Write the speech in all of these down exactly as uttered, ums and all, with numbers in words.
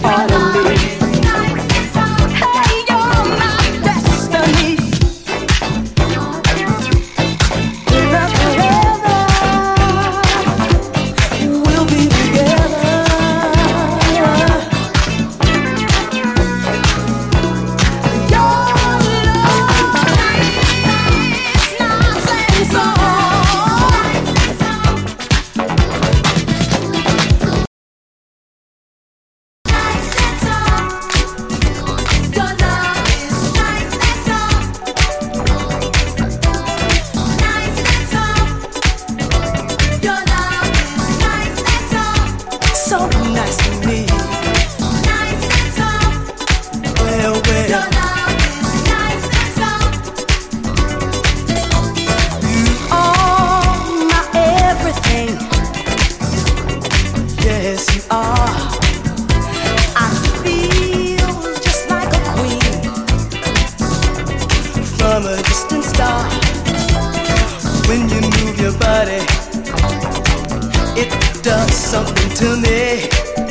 part of me. Hey, you're my destiny. Love forever, we'll be together. Your love is nice and so nice to me. Nice and soft. Well, well. Your love is nice and soft. You are my everything. Yes, you are. I feel just like a queen from a distant star. When you move your body, it does something to me.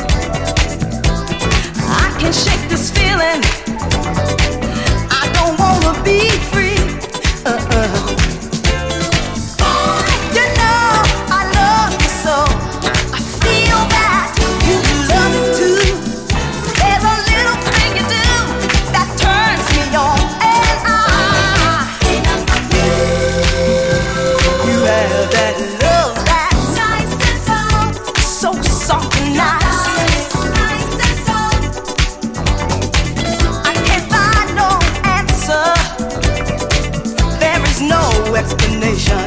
I can shake this feeling. I don't wanna be free. Uh-uh. You know I love you so. I feel that you love me too. There's a little thing you do that turns me on, and I you have that love that's nice and soft, so soft and nice. I can't find no answer. There is no explanation.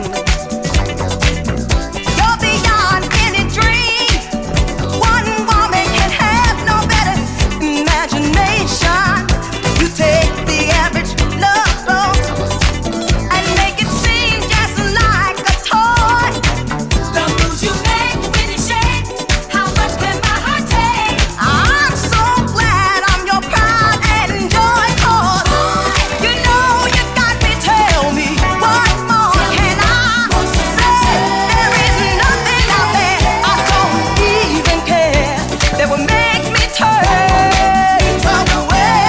You're beyond any dream. One woman can have no better imagination. You take the average love song and make it seem just like a toy. The moves you make when you shake, how much can my heart take? I'm so glad I'm your pride and joy, 'cause you know you got me. Tell me, what more can I say? There is nothing out there I don't even care that would make me turn away.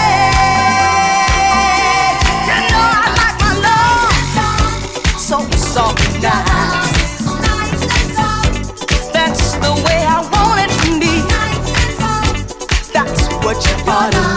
You know I like my love so soft and nice. That's the way I want it to be. That's what you ought to